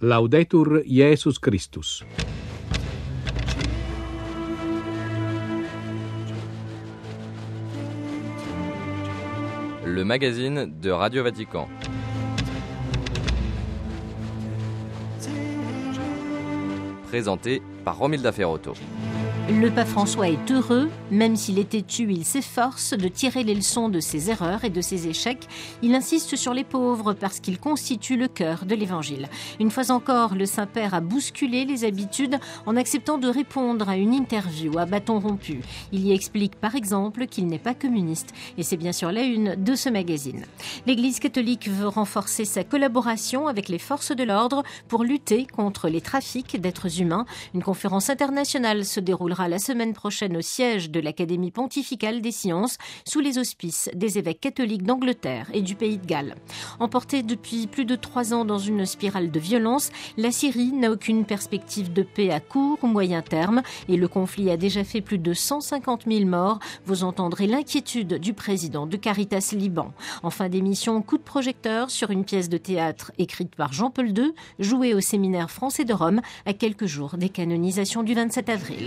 Laudetur Jesus Christus. Le magazine de Radio Vatican. Présenté par Romilda Ferrotto. Le pape François est heureux, même s'il est têtu, il s'efforce de tirer les leçons de ses erreurs et de ses échecs. Il insiste sur les pauvres parce qu'ils constituent le cœur de l'Évangile. Une fois encore, le Saint-Père a bousculé les habitudes en acceptant de répondre à une interview à bâton rompu. Il y explique par exemple qu'il n'est pas communiste et c'est bien sûr la une de ce magazine. L'Église catholique veut renforcer sa collaboration avec les forces de l'ordre pour lutter contre les trafics d'êtres humains. Une conférence internationale se déroulera la semaine prochaine au siège de l'Académie pontificale des sciences sous les auspices des évêques catholiques d'Angleterre et du Pays de Galles. Emportée depuis plus de 3 ans dans une spirale de violence, la Syrie n'a aucune perspective de paix à court ou moyen terme et le conflit a déjà fait plus de 150 000 morts. Vous entendrez l'inquiétude du président de Caritas Liban. En fin d'émission, coup de projecteur sur une pièce de théâtre écrite par Jean-Paul II, jouée au séminaire français de Rome à quelques jours des canonisations du 27 avril.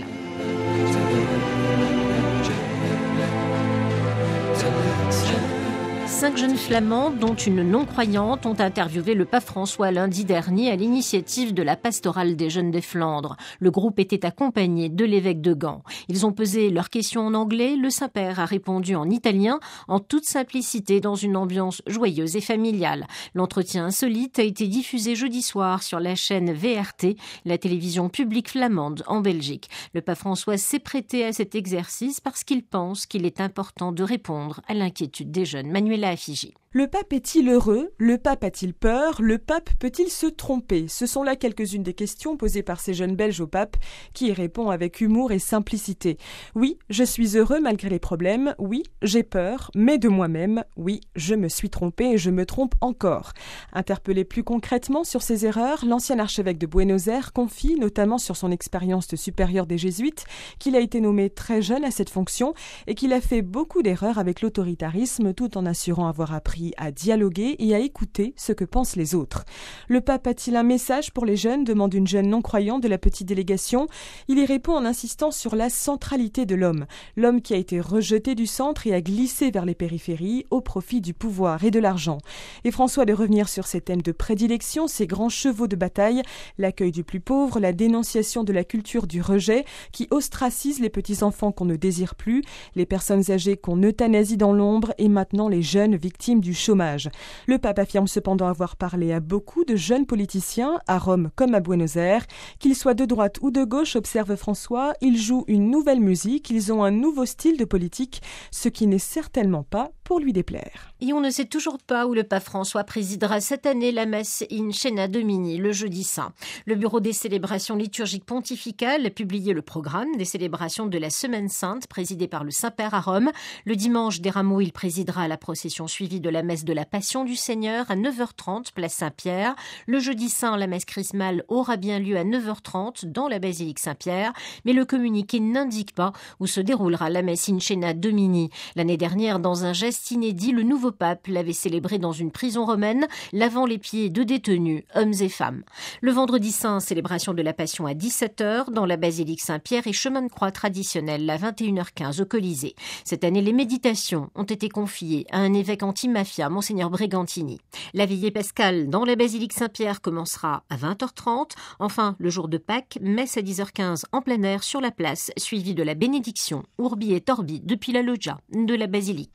5 jeunes flamands, dont une non-croyante, ont interviewé le pape François lundi dernier à l'initiative de la pastorale des jeunes des Flandres. Le groupe était accompagné de l'évêque de Gand. Ils ont posé leurs questions en anglais, le Saint-Père a répondu en italien, en toute simplicité, dans une ambiance joyeuse et familiale. L'entretien insolite a été diffusé jeudi soir sur la chaîne VRT, la télévision publique flamande en Belgique. Le pape François s'est prêté à cet exercice parce qu'il pense qu'il est important de répondre à l'inquiétude des jeunes. Manuela Figi. Le pape est-il heureux? Le pape a-t-il peur? Le pape peut-il se tromper? Ce sont là quelques-unes des questions posées par ces jeunes Belges au pape, qui y répond avec humour et simplicité. Oui, je suis heureux malgré les problèmes. Oui, j'ai peur, mais de moi-même. Oui, je me suis trompé et je me trompe encore. Interpellé plus concrètement sur ses erreurs, l'ancien archevêque de Buenos Aires confie, notamment sur son expérience de supérieur des Jésuites, qu'il a été nommé très jeune à cette fonction et qu'il a fait beaucoup d'erreurs avec l'autoritarisme tout en assurant avoir appris à dialoguer et à écouter ce que pensent les autres. Le pape a-t-il un message pour les jeunes? Demande une jeune non-croyante de la petite délégation. Il y répond en insistant sur la centralité de l'homme. L'homme qui a été rejeté du centre et a glissé vers les périphéries au profit du pouvoir et de l'argent. Et François de revenir sur ses thèmes de prédilection, ses grands chevaux de bataille, l'accueil du plus pauvre, la dénonciation de la culture du rejet qui ostracise les petits-enfants qu'on ne désire plus, les personnes âgées qu'on euthanasie dans l'ombre et maintenant les jeunes victimes du chômage. Le pape affirme cependant avoir parlé à beaucoup de jeunes politiciens, à Rome comme à Buenos Aires. Qu'ils soient de droite ou de gauche, observe François, ils jouent une nouvelle musique, ils ont un nouveau style de politique, ce qui n'est certainement pas pour lui déplaire. Et on ne sait toujours pas où le pape François présidera cette année la messe In Scena Domini, le jeudi saint. Le bureau des célébrations liturgiques pontificales a publié le programme des célébrations de la Semaine Sainte présidée par le Saint-Père à Rome. Le dimanche des Rameaux, il présidera la procession suivie de la messe de la Passion du Seigneur à 9h30, place Saint-Pierre. Le jeudi saint, la messe chrismale aura bien lieu à 9h30 dans la basilique Saint-Pierre, mais le communiqué n'indique pas où se déroulera la messe In Scena Domini. L'année dernière, dans un geste inédit, le nouveau pape l'avait célébré dans une prison romaine, lavant les pieds de détenus, hommes et femmes. Le vendredi saint, célébration de la Passion à 17h dans la basilique Saint-Pierre et chemin de croix traditionnel à 21h15 au Colisée. Cette année, les méditations ont été confiées à un évêque anti-mafia, Monseigneur Bregantini. La veillée pascale dans la basilique Saint-Pierre commencera à 20h30. Enfin, le jour de Pâques, messe à 10h15 en plein air sur la place, suivie de la bénédiction Urbi et Orbi depuis la loggia de la basilique.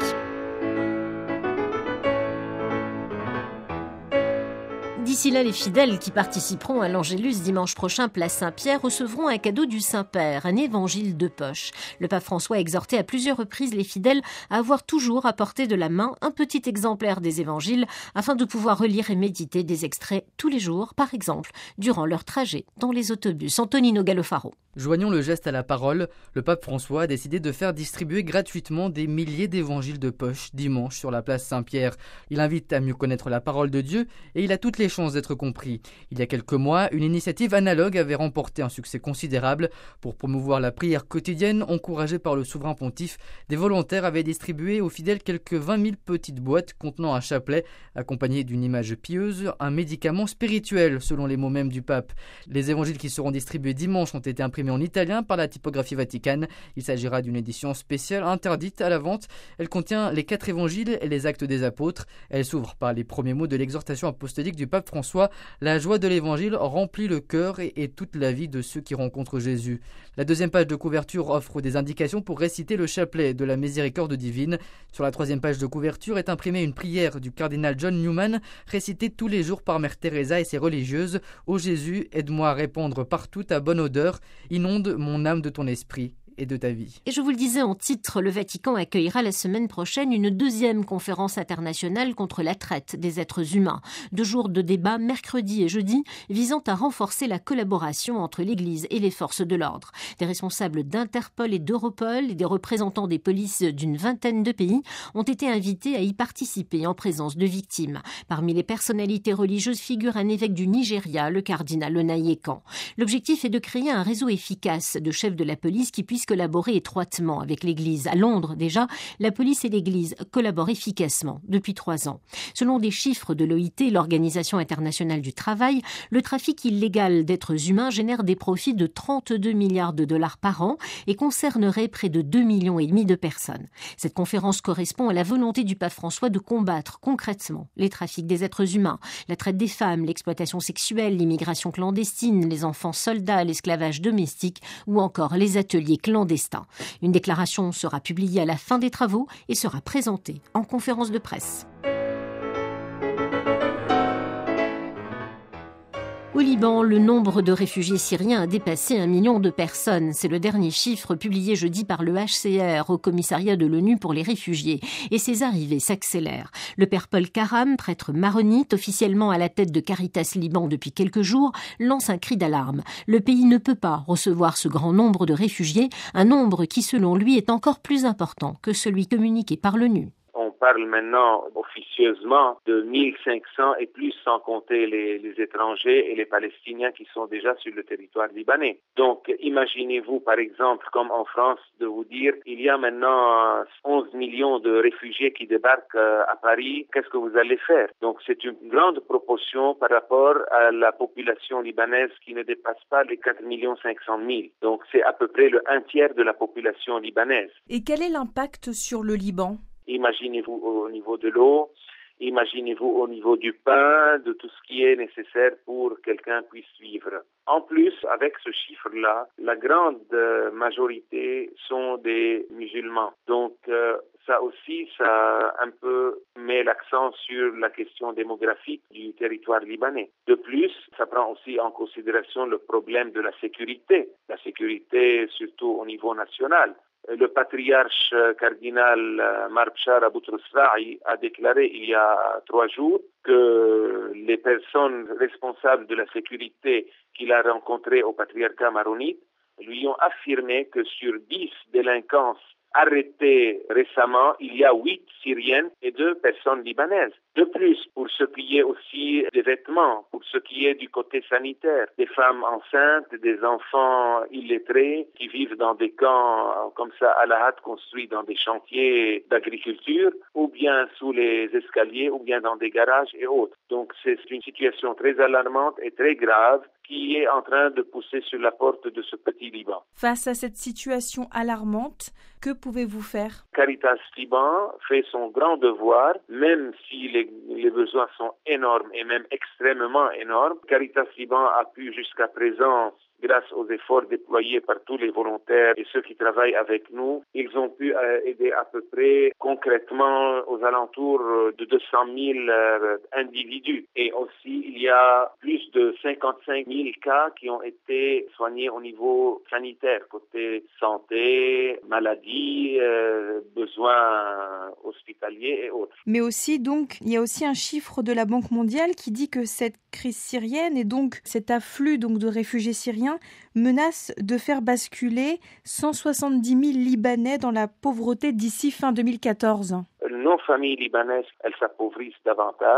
D'ici là, les fidèles qui participeront à l'Angélus dimanche prochain, place Saint-Pierre, recevront un cadeau du Saint-Père, un évangile de poche. Le pape François a exhorté à plusieurs reprises les fidèles à avoir toujours à portée de la main un petit exemplaire des évangiles afin de pouvoir relire et méditer des extraits tous les jours, par exemple, durant leur trajet dans les autobus. Antonino Gallofaro. Joignant le geste à la parole, le pape François a décidé de faire distribuer gratuitement des milliers d'évangiles de poche dimanche sur la place Saint-Pierre. Il invite à mieux connaître la parole de Dieu et il a toutes les chances chances d'être compris. Il y a quelques mois, une initiative analogue avait remporté un succès considérable. Pour promouvoir la prière quotidienne, encouragée par le souverain pontife, des volontaires avaient distribué aux fidèles quelques 20 000 petites boîtes contenant un chapelet, accompagné d'une image pieuse, un médicament spirituel, selon les mots mêmes du pape. Les évangiles qui seront distribués dimanche ont été imprimés en italien par la typographie Vaticane. Il s'agira d'une édition spéciale interdite à la vente. Elle contient les 4 évangiles et les actes des apôtres. Elle s'ouvre par les premiers mots de l'exhortation apostolique du pape François. La joie de l'évangile remplit le cœur et toute la vie de ceux qui rencontrent Jésus. La deuxième page de couverture offre des indications pour réciter le chapelet de la miséricorde divine. Sur la troisième page de couverture est imprimée une prière du cardinal John Newman, récitée tous les jours par Mère Teresa et ses religieuses. Ô Jésus, aide-moi à répandre partout ta bonne odeur, inonde mon âme de ton esprit et de ta vie. Et je vous le disais en titre, le Vatican accueillera la semaine prochaine une deuxième conférence internationale contre la traite des êtres humains. 2 jours de débats, mercredi et jeudi, visant à renforcer la collaboration entre l'Église et les forces de l'ordre. Des responsables d'Interpol et d'Europol et des représentants des polices d'une 20aine de pays ont été invités à y participer en présence de victimes. Parmi les personnalités religieuses figure un évêque du Nigeria, le cardinal Onayekan. L'objectif est de créer un réseau efficace de chefs de la police qui puissent collaborer étroitement avec l'Église. À Londres, déjà, la police et l'Église collaborent efficacement depuis 3 ans. Selon des chiffres de l'OIT, l'Organisation internationale du travail, le trafic illégal d'êtres humains génère des profits de 32 milliards de dollars par an et concernerait près de 2,5 millions de personnes. Cette conférence correspond à la volonté du pape François de combattre concrètement les trafics des êtres humains, la traite des femmes, l'exploitation sexuelle, l'immigration clandestine, les enfants soldats, l'esclavage domestique ou encore les ateliers clandestins. Une déclaration sera publiée à la fin des travaux et sera présentée en conférence de presse. Au Liban, le nombre de réfugiés syriens a dépassé 1 million de personnes. C'est le dernier chiffre publié jeudi par le HCR, au commissariat de l'ONU pour les réfugiés. Et ces arrivées s'accélèrent. Le père Paul Karam, prêtre maronite, officiellement à la tête de Caritas Liban depuis quelques jours, lance un cri d'alarme. Le pays ne peut pas recevoir ce grand nombre de réfugiés, un nombre qui, selon lui, est encore plus important que celui communiqué par l'ONU. On parle maintenant officieusement de 1500 et plus, sans compter les étrangers et les Palestiniens qui sont déjà sur le territoire libanais. Donc imaginez-vous par exemple, comme en France, de vous dire il y a maintenant 11 millions de réfugiés qui débarquent à Paris, qu'est-ce que vous allez faire? Donc c'est une grande proportion par rapport à la population libanaise qui ne dépasse pas les 4 500 000. Donc c'est à peu près le 1/3 de la population libanaise. Et quel est l'impact sur le Liban ? Imaginez-vous au niveau de l'eau, imaginez-vous au niveau du pain, de tout ce qui est nécessaire pour que quelqu'un puisse vivre. En plus, avec ce chiffre-là, la grande majorité sont des musulmans. Donc ça aussi, ça un peu met l'accent sur la question démographique du territoire libanais. De plus, ça prend aussi en considération le problème de la sécurité surtout au niveau national. Le patriarche cardinal Marbchar Aboutrous-Ra'i a déclaré il y a 3 jours que les personnes responsables de la sécurité qu'il a rencontrées au patriarcat maronite lui ont affirmé que sur 10 délinquances arrêtées récemment, il y a 8 Syriennes et 2 personnes libanaises. De plus, pour ce qui est aussi des vêtements, pour ce qui est du côté sanitaire, des femmes enceintes, des enfants illettrés qui vivent dans des camps comme ça à la hâte construits dans des chantiers d'agriculture, ou bien sous les escaliers, ou bien dans des garages et autres. Donc c'est une situation très alarmante et très grave qui est en train de pousser sur la porte de ce petit Liban. Face à cette situation alarmante, que pouvez-vous faire? Caritas Liban fait son grand devoir, même si les besoins sont énormes et même extrêmement énormes. Caritas Liban a pu jusqu'à présent, grâce aux efforts déployés par tous les volontaires et ceux qui travaillent avec nous, ils ont pu aider à peu près concrètement aux alentours de 200 000 individus. Et aussi, il y a plus de 55 000 cas qui ont été soignés au niveau sanitaire, côté santé, maladie, besoins hospitaliers et autres. Mais aussi, donc, il y a aussi un chiffre de la Banque mondiale qui dit que cette crise syrienne et donc cet afflux donc, de réfugiés syriens menace de faire basculer 170 000 Libanais dans la pauvreté d'ici fin 2014. Nos familles libanaises, elles s'appauvrissent davantage.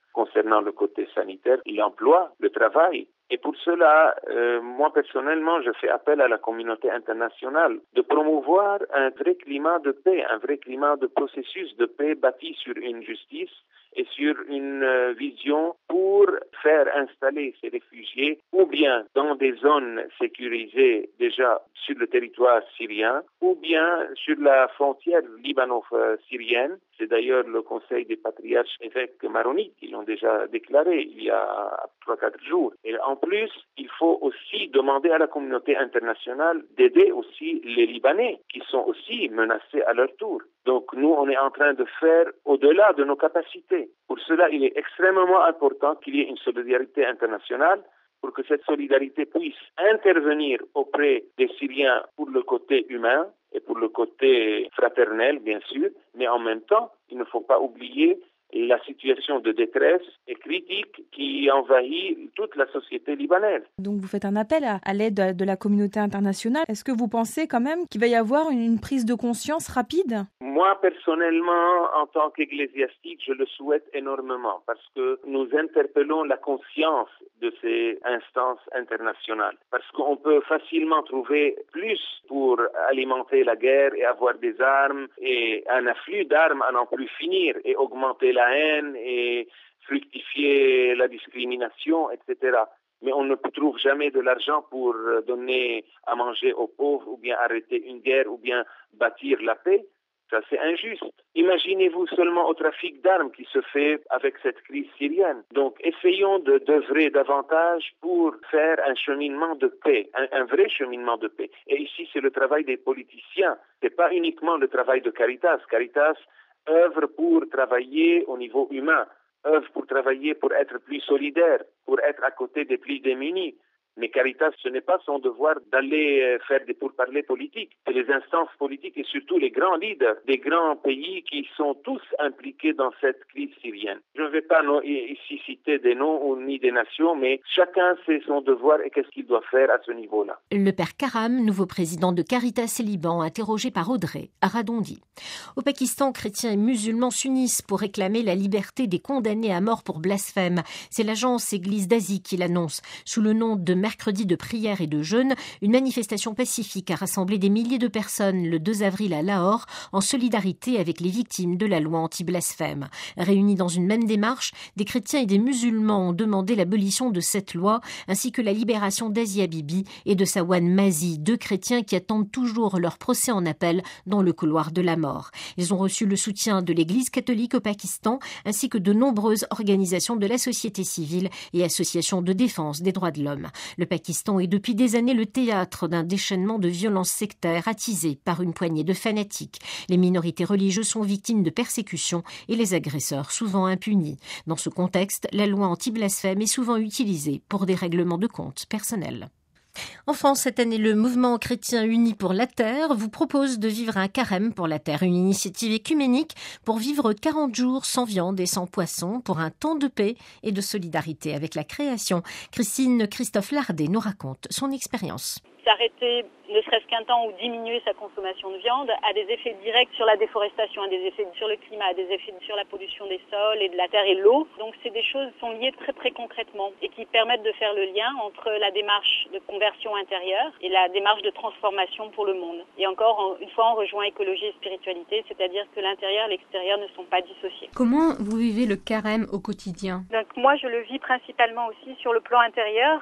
concernant le côté sanitaire, l'emploi, le travail. Et pour cela, moi personnellement, je fais appel à la communauté internationale de promouvoir un vrai climat de paix, un vrai climat de processus de paix bâti sur une justice et sur une vision pour faire installer ces réfugiés ou bien dans des zones sécurisées déjà sur le territoire syrien ou bien sur la frontière libano-syrienne. C'est d'ailleurs le Conseil des patriarches évêques maronites qui l'ont déjà déclaré il y a 3-4 jours. Et en plus, il faut aussi demander à la communauté internationale d'aider aussi les Libanais qui sont aussi menacés à leur tour. Donc nous, on est en train de faire au-delà de nos capacités. Pour cela, il est extrêmement important qu'il y ait une solidarité internationale pour que cette solidarité puisse intervenir auprès des Syriens pour le côté humain et pour le côté fraternel, bien sûr, mais en même temps, il ne faut pas oublier la situation de détresse et critique qui envahit toute la société libanaise. Donc vous faites un appel à l'aide de la communauté internationale. Est-ce que vous pensez quand même qu'il va y avoir une prise de conscience rapide ? Moi, personnellement, en tant qu'ecclésiastique, je le souhaite énormément parce que nous interpellons la conscience de ces instances internationales. Parce qu'on peut facilement trouver plus pour alimenter la guerre et avoir des armes et un afflux d'armes à n'en plus finir et augmenter la haine et fructifier la discrimination, etc. Mais on ne trouve jamais de l'argent pour donner à manger aux pauvres ou bien arrêter une guerre ou bien bâtir la paix. Ça, c'est injuste. Imaginez-vous seulement au trafic d'armes qui se fait avec cette crise syrienne. Donc, essayons d'œuvrer davantage pour faire un cheminement de paix, un vrai cheminement de paix. Et ici, c'est le travail des politiciens. C'est pas uniquement le travail de Caritas. Caritas œuvre pour travailler au niveau humain, œuvre pour travailler pour être plus solidaire, pour être à côté des plus démunis. Mais Caritas, ce n'est pas son devoir d'aller faire des pourparlers politiques. C'est les instances politiques et surtout les grands leaders des grands pays qui sont tous impliqués dans cette crise syrienne. Je ne vais pas ici citer des noms ni des nations, mais chacun sait son devoir et qu'est-ce qu'il doit faire à ce niveau-là. Le père Karam, nouveau président de Caritas et Liban, interrogé par Audrey Aradondi. Au Pakistan, chrétiens et musulmans s'unissent pour réclamer la liberté des condamnés à mort pour blasphème. C'est l'agence Église d'Asie qui l'annonce. Sous le nom de mercredi de prière et de jeûne, une manifestation pacifique a rassemblé des milliers de personnes le 2 avril à Lahore en solidarité avec les victimes de la loi anti-blasphème. Réunis dans une même démarche, des chrétiens et des musulmans ont demandé l'abolition de cette loi ainsi que la libération d'Asia Bibi et de Sawan Mazi, 2 chrétiens qui attendent toujours leur procès en appel dans le couloir de la mort. Ils ont reçu le soutien de l'Église catholique au Pakistan ainsi que de nombreuses organisations de la société civile et associations de défense des droits de l'homme. Le Pakistan est depuis des années le théâtre d'un déchaînement de violences sectaires attisées par une poignée de fanatiques. Les minorités religieuses sont victimes de persécutions et les agresseurs souvent impunis. Dans ce contexte, la loi anti-blasphème est souvent utilisée pour des règlements de comptes personnels. En France, cette année, le mouvement chrétien uni pour la terre vous propose de vivre un carême pour la terre, une initiative écuménique pour vivre 40 jours sans viande et sans poisson pour un temps de paix et de solidarité avec la création. Christine Christophe-Lardet nous raconte son expérience. S'arrêter ne serait-ce qu'un temps ou diminuer sa consommation de viande a des effets directs sur la déforestation, a des effets sur le climat, a des effets sur la pollution des sols et de la terre et de l'eau. Donc c'est des choses qui sont liées très très concrètement et qui permettent de faire le lien entre la démarche de conversion intérieure et la démarche de transformation pour le monde. Et encore une fois, on rejoint écologie et spiritualité, c'est-à-dire que l'intérieur et l'extérieur ne sont pas dissociés. Comment vous vivez le carême au quotidien ? Donc moi je le vis principalement aussi sur le plan intérieur.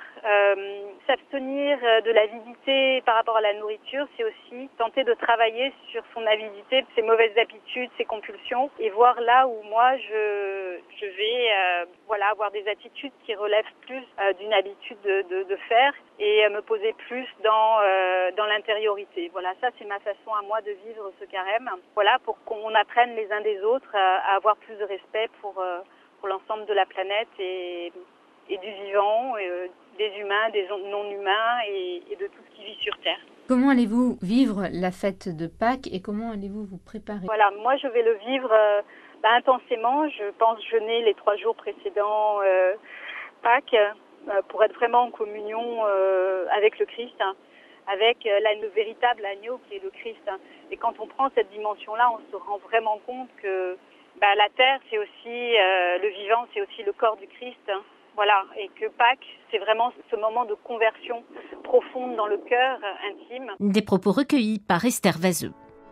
S'abstenir de l'avidité par rapport à la nourriture, c'est aussi tenter de travailler sur son avidité, ses mauvaises habitudes, ses compulsions, et voir là où moi je vais avoir des attitudes qui relèvent plus d'une habitude de faire et me poser plus dans l'intériorité. Voilà, ça c'est ma façon à moi de vivre ce carême. Voilà, pour qu'on apprenne les uns des autres à avoir plus de respect pour l'ensemble de la planète et du vivant, des humains, des non-humains et de tout ce qui vit sur Terre. Comment allez-vous vivre la fête de Pâques et comment allez-vous vous préparer ? Voilà, moi je vais le vivre intensément. Je pense jeûner les 3 jours précédents Pâques pour être vraiment en communion avec le Christ, avec le véritable agneau qui est le Christ. Et quand on prend cette dimension-là, on se rend vraiment compte que la terre, c'est aussi le vivant, c'est aussi le corps du Christ. Voilà, et que Pâques, c'est vraiment ce moment de conversion profonde dans le cœur intime. Des propos recueillis par Esther Vazeux.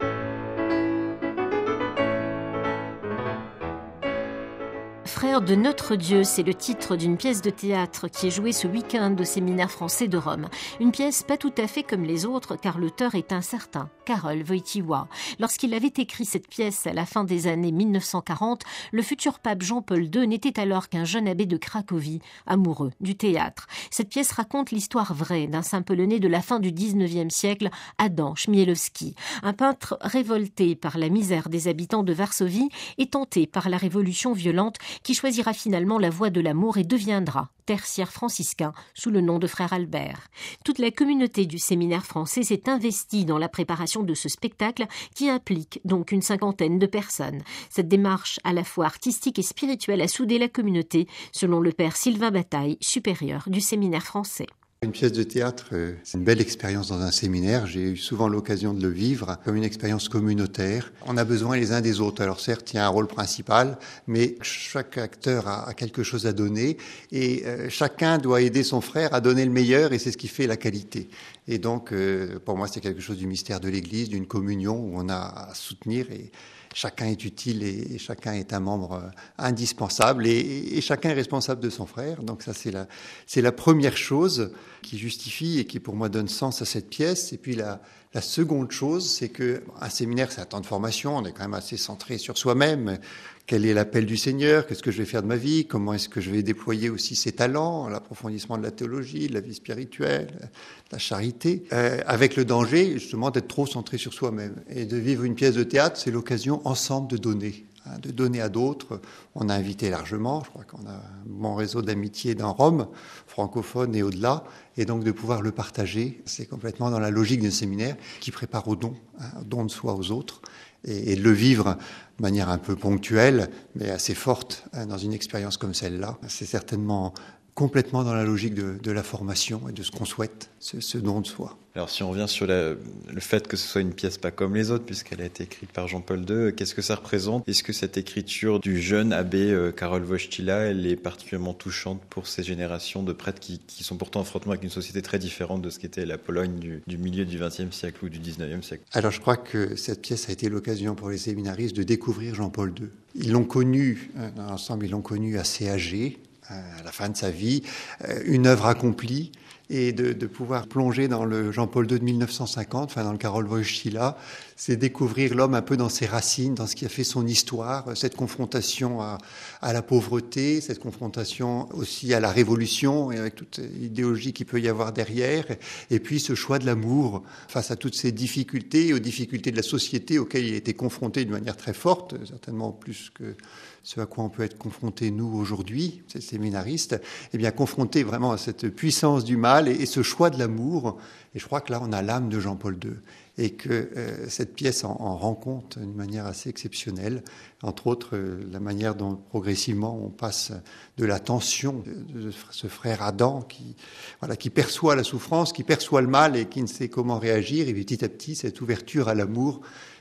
Frères de notre Dieu, c'est le titre d'une pièce de théâtre qui est jouée ce week-end au Séminaire français de Rome. Une pièce pas tout à fait comme les autres car l'auteur est incertain, Karol Wojtyła. Lorsqu'il avait écrit cette pièce à la fin des années 1940, le futur pape Jean-Paul II n'était alors qu'un jeune abbé de Cracovie, amoureux du théâtre. Cette pièce raconte l'histoire vraie d'un saint polonais de la fin du XIXe siècle, Adam Chmielowski, un peintre révolté par la misère des habitants de Varsovie et tenté par la révolution violente qui choisira finalement la voie de l'amour et deviendra tertiaire franciscain sous le nom de frère Albert. Toute la communauté du séminaire français s'est investie dans la préparation de ce spectacle qui implique donc une 50aine de personnes. Cette démarche à la fois artistique et spirituelle a soudé la communauté, selon le père Sylvain Bataille, supérieur du séminaire français. Une pièce de théâtre, c'est une belle expérience dans un séminaire. J'ai eu souvent l'occasion de le vivre comme une expérience communautaire. On a besoin les uns des autres. Alors certes, il y a un rôle principal, mais chaque acteur a quelque chose à donner et chacun doit aider son frère à donner le meilleur et c'est ce qui fait la qualité. Et donc, pour moi, c'est quelque chose du mystère de l'Église, d'une communion où on a à soutenir et chacun est utile et chacun est un membre indispensable et chacun est responsable de son frère. Donc ça, c'est la première chose qui justifie et qui pour moi donne sens à cette pièce. Et puis la seconde chose, c'est que un séminaire, c'est un temps de formation. On est quand même assez centré sur soi-même. Quel est l'appel du Seigneur? Qu'est-ce que je vais faire de ma vie? Comment est-ce que je vais déployer aussi ses talents, l'approfondissement de la théologie, de la vie spirituelle, de la charité, avec le danger justement d'être trop centré sur soi-même. Et de vivre une pièce de théâtre, c'est l'occasion ensemble de donner à d'autres. On a invité largement, je crois qu'on a un bon réseau d'amitié dans Rome, francophone et au-delà, et donc de pouvoir le partager, c'est complètement dans la logique d'un séminaire qui prépare au don de soi aux autres, et de le vivre de manière un peu ponctuelle, mais assez forte dans une expérience comme celle-là. C'est certainement complètement dans la logique de la formation et de ce qu'on souhaite, ce don de soi. Alors si on revient sur le fait que ce soit une pièce pas comme les autres, puisqu'elle a été écrite par Jean-Paul II, qu'est-ce que ça représente? Est-ce que cette écriture du jeune abbé Karol Wojtyła, elle est particulièrement touchante pour ces générations de prêtres qui sont pourtant en affrontement avec une société très différente de ce qu'était la Pologne du milieu du XXe siècle ou du XIXe siècle? Alors je crois que cette pièce a été l'occasion pour les séminaristes de découvrir Jean-Paul II. Ils l'ont connu, dans l'ensemble, ils l'ont connu assez âgé, à la fin de sa vie, une œuvre accomplie, et de pouvoir plonger dans le Jean-Paul II de 1950, dans le Karol Wojtyła, c'est découvrir l'homme un peu dans ses racines, dans ce qui a fait son histoire, cette confrontation à la pauvreté, cette confrontation aussi à la révolution, et avec toute l'idéologie qu'il peut y avoir derrière, et puis ce choix de l'amour face à toutes ces difficultés, aux difficultés de la société auxquelles il a été confronté de manière très forte, certainement plus que ce à quoi on peut être confronté nous aujourd'hui, ces séminaristes, confronté vraiment à cette puissance du mal et ce choix de l'amour. Et je crois que là, on a l'âme de Jean-Paul II et que cette pièce en rend compte d'une manière assez exceptionnelle. Entre autres, la manière dont progressivement on passe de la tension de ce frère Adam qui perçoit la souffrance, qui perçoit le mal et qui ne sait comment réagir. Et petit à petit, cette ouverture à l'amour,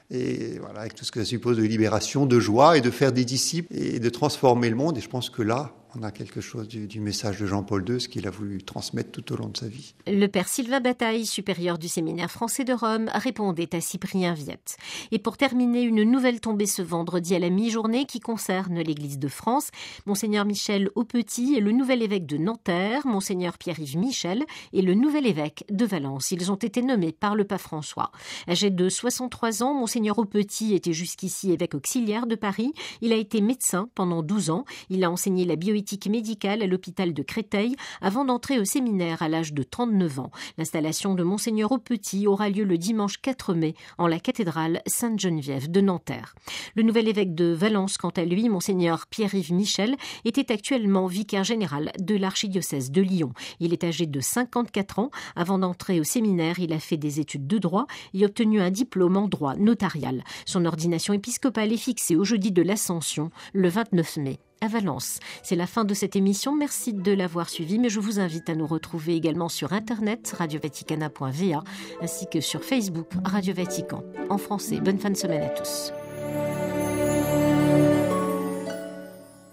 et voilà, avec tout ce que ça suppose de libération, de joie et de faire des disciples et de transformer le monde. Et je pense que là, on a quelque chose du message de Jean-Paul II, ce qu'il a voulu transmettre tout au long de sa vie. Le père Sylvain Bataille, supérieur du séminaire français de Rome, répondait à Cyprien Viette. Et pour terminer, une nouvelle tombée ce vendredi à la mi-journée qui concerne l'Église de France. Monseigneur Michel Aupetit est le nouvel évêque de Nanterre, Monseigneur Pierre-Yves Michel est le nouvel évêque de Valence. Ils ont été nommés par le pape François. Âgé de 63 ans, Monseigneur Aupetit était jusqu'ici évêque auxiliaire de Paris. Il a été médecin pendant 12 ans. Il a enseigné la bioéthique médicale à l'hôpital de Créteil avant d'entrer au séminaire à l'âge de 39 ans. L'installation de Monseigneur Aupetit aura lieu le dimanche 4 mai en la cathédrale Sainte-Geneviève de Nanterre. Le nouvel évêque de Valence, quant à lui, Monseigneur Pierre-Yves Michel, était actuellement vicaire général de l'archidiocèse de Lyon. Il est âgé de 54 ans. Avant d'entrer au séminaire, il a fait des études de droit et obtenu un diplôme en droit notarial. Son ordination épiscopale est fixée au jeudi de l'Ascension, le 29 mai. À Valence. C'est la fin de cette émission. Merci de l'avoir suivi, mais je vous invite à nous retrouver également sur Internet, radiovaticana.va, ainsi que sur Facebook, Radio Vatican. En français, bonne fin de semaine à tous.